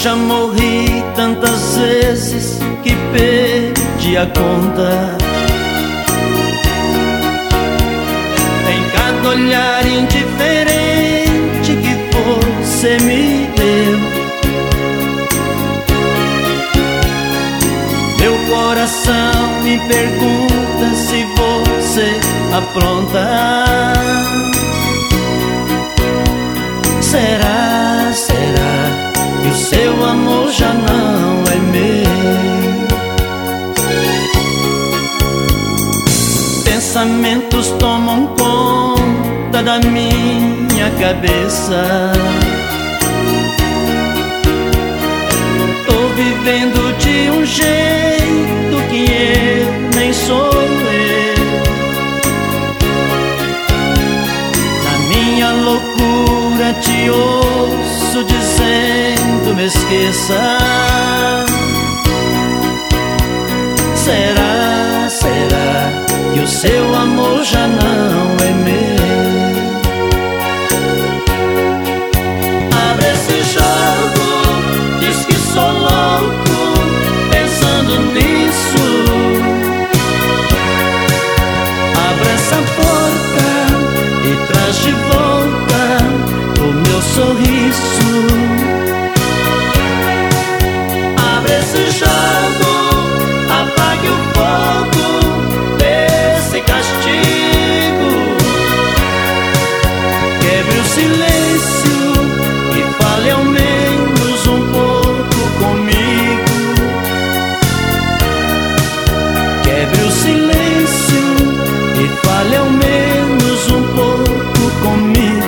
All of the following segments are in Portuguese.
já morri tantas vezes que perdi a conta. Em cada olhar indiferente que você me deu, meu coração me pergunta se você apronta. Será, será que o seu amor já não é meu? Pensamentos tomam conta da minha cabeça. Tô vivendo de um jeito que eu nem sou eu. Na minha loucura te ouço dizendo me esqueça. Será, será que o seu amor já não é meu? Abre esse jogo, diz que sou louco pensando nisso. Abre essa porta e traz de volta o meu sorriso. Abre esse jogo, apague o fogo desse castigo. Quebre o silêncio e fale ao menos um pouco comigo. Quebre o silêncio e fale ao menos um pouco comigo.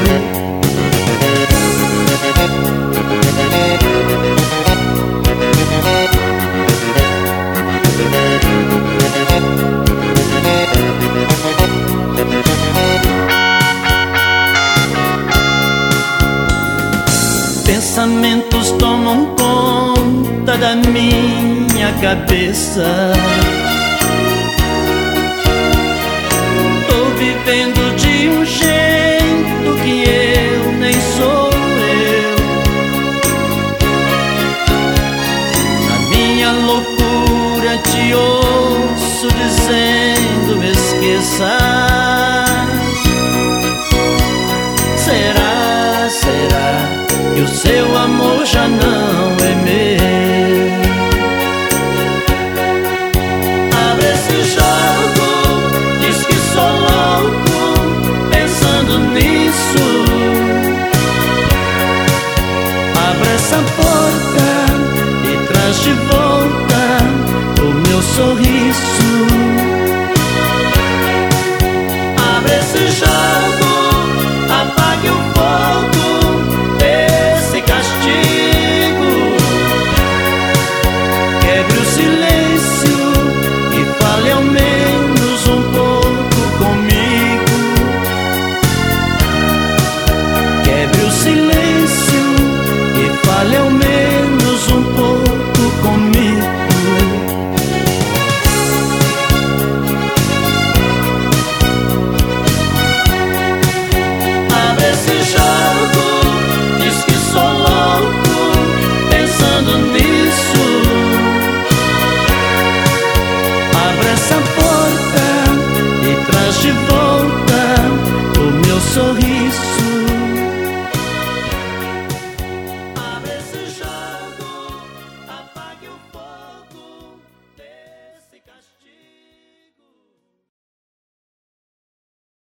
Pensamentos tomam conta da minha cabeça. Tô vivendo de um jeito que eu nem sou eu. Na minha loucura te ouço dizendo me esqueça. Será, será que o seu amor já não é meu? Abre esse jogo, diz que sou louco pensando nisso. Abre essa porta e traz de volta o meu sorriso. Abre esse jogo,